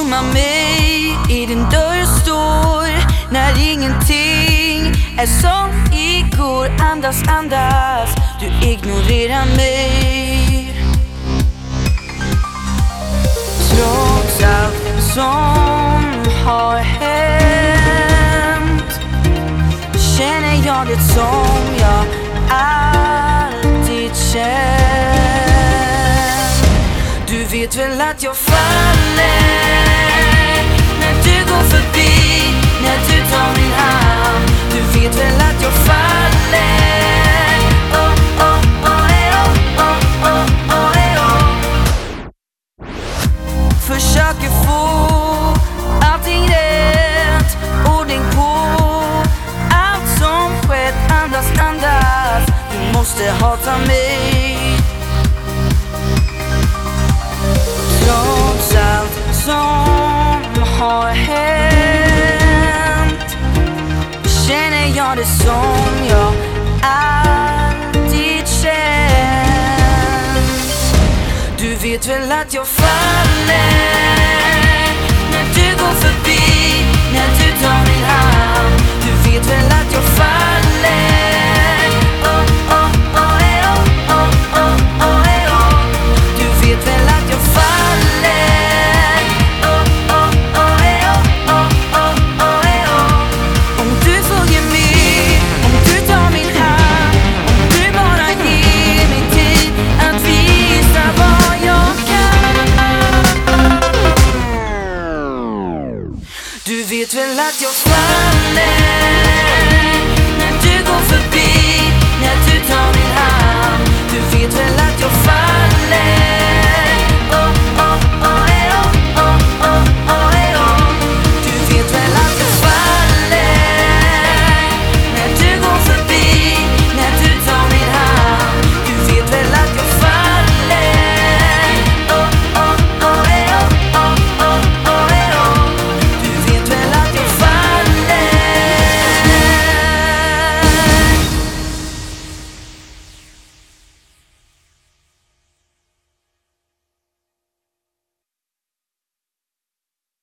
tomma mig i din dörr står när ingenting är som igår. Andas, andas, du ignorerar mig. Trots allt som har hänt känner jag det som jag alltid känt. Du vet väl att jag faller när du går förbi, när du tar min hand. Du vet väl att jag faller. Oh, oh, oh, oh, oh, oh, oh, oh. Försöker få allting rätt, ordning på allt som skett. Andas, andas, du måste hata mig. Trots allt som har hänt känner jag det som jag alltid känt. Du vet väl att jag faller när du går förbi.